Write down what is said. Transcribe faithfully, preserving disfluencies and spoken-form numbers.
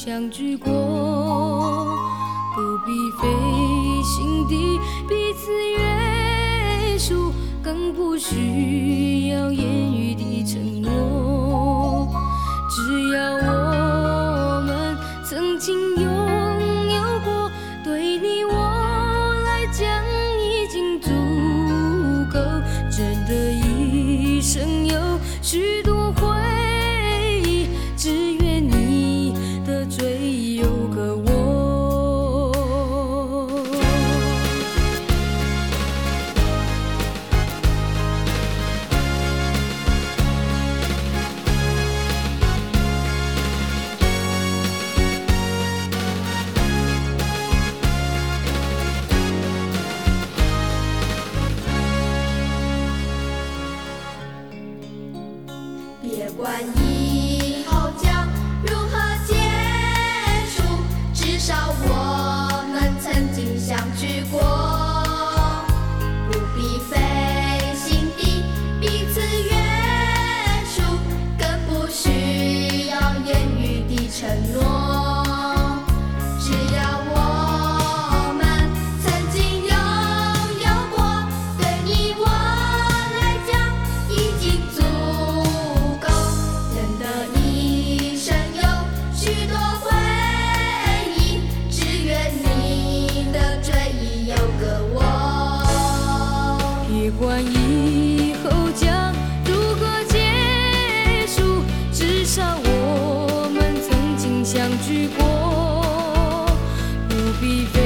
相聚过，不必费心地彼此约束，更不需要言语的承诺。只要我们曾经拥有过，对你我来讲已经足够。真的一生有许多回忆，只愿你的追有个我。 别管以后将如何结束，至少我们曾经相聚过，不必费心地彼此约束，更不需要言语的承诺。只要我们曾经拥有过，对你我来讲已经足够。人的一生有许多回忆，只愿你的追忆有个我。 别管以后将如何结束，至少我们曾经相聚过，不必费